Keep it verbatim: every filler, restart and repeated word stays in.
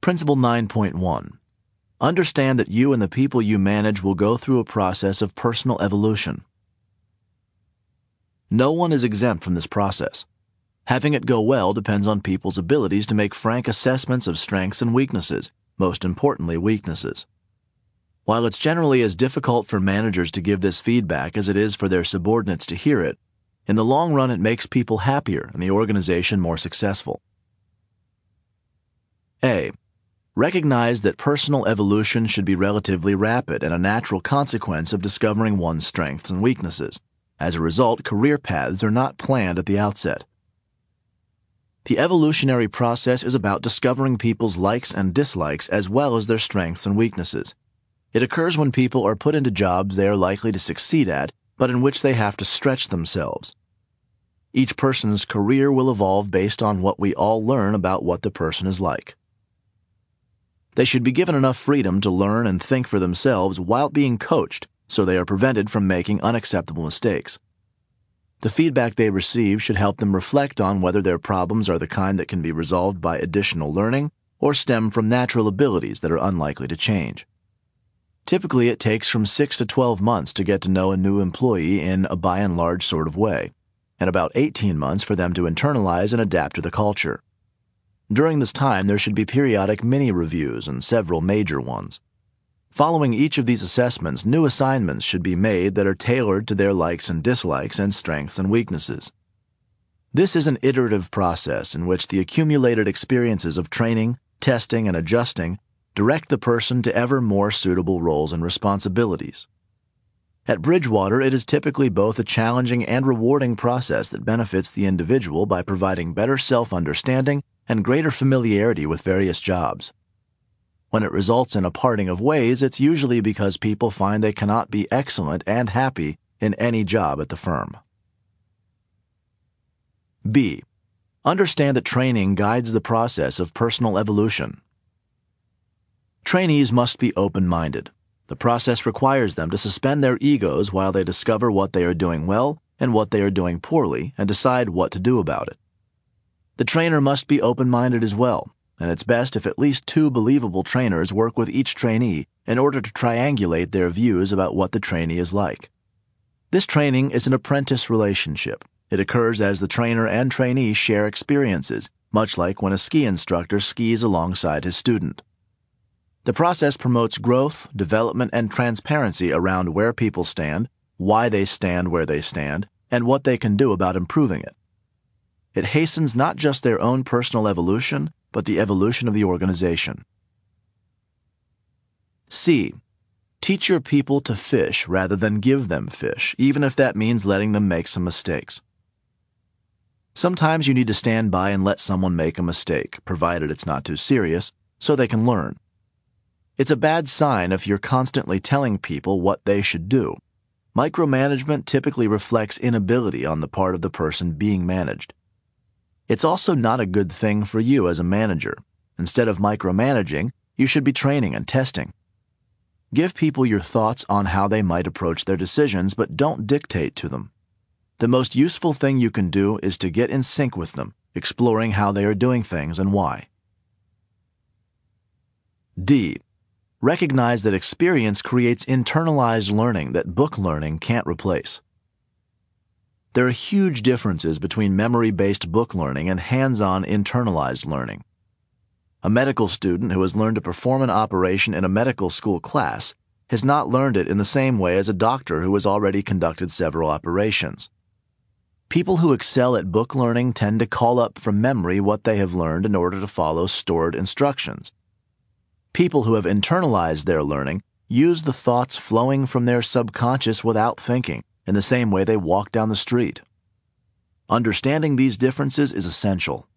Principle nine point one. Understand that you and the people you manage will go through a process of personal evolution. No one is exempt from this process. Having it go well depends on people's abilities to make frank assessments of strengths and weaknesses, most importantly weaknesses. While it's generally as difficult for managers to give this feedback as it is for their subordinates to hear it, in the long run it makes people happier and the organization more successful. A. Recognize that personal evolution should be relatively rapid and a natural consequence of discovering one's strengths and weaknesses. As a result, career paths are not planned at the outset. The evolutionary process is about discovering people's likes and dislikes as well as their strengths and weaknesses. It occurs when people are put into jobs they are likely to succeed at, but in which they have to stretch themselves. Each person's career will evolve based on what we all learn about what the person is like. They should be given enough freedom to learn and think for themselves while being coached so they are prevented from making unacceptable mistakes. The feedback they receive should help them reflect on whether their problems are the kind that can be resolved by additional learning or stem from natural abilities that are unlikely to change. Typically, it takes from six to twelve months to get to know a new employee in a by and large sort of way, and about eighteen months for them to internalize and adapt to the culture. During this time, there should be periodic mini-reviews and several major ones. Following each of these assessments, new assignments should be made that are tailored to their likes and dislikes and strengths and weaknesses. This is an iterative process in which the accumulated experiences of training, testing, and adjusting direct the person to ever more suitable roles and responsibilities. At Bridgewater, it is typically both a challenging and rewarding process that benefits the individual by providing better self-understanding and greater familiarity with various jobs. When it results in a parting of ways, it's usually because people find they cannot be excellent and happy in any job at the firm. B. Understand that training guides the process of personal evolution. Trainees must be open-minded. The process requires them to suspend their egos while they discover what they are doing well and what they are doing poorly and decide what to do about it. The trainer must be open-minded as well, and it's best if at least two believable trainers work with each trainee in order to triangulate their views about what the trainee is like. This training is an apprentice relationship. It occurs as the trainer and trainee share experiences, much like when a ski instructor skis alongside his student. The process promotes growth, development, and transparency around where people stand, why they stand where they stand, and what they can do about improving it. It hastens not just their own personal evolution, but the evolution of the organization. C. Teach your people to fish rather than give them fish, even if that means letting them make some mistakes. Sometimes you need to stand by and let someone make a mistake, provided it's not too serious, so they can learn. It's a bad sign if you're constantly telling people what they should do. Micromanagement typically reflects inability on the part of the person being managed. It's also not a good thing for you as a manager. Instead of micromanaging, you should be training and testing. Give people your thoughts on how they might approach their decisions, but don't dictate to them. The most useful thing you can do is to get in sync with them, exploring how they are doing things and why. D. Recognize that experience creates internalized learning that book learning can't replace. There are huge differences between memory-based book learning and hands-on internalized learning. A medical student who has learned to perform an operation in a medical school class has not learned it in the same way as a doctor who has already conducted several operations. People who excel at book learning tend to call up from memory what they have learned in order to follow stored instructions. People who have internalized their learning use the thoughts flowing from their subconscious without thinking, in the same way they walk down the street. Understanding these differences is essential.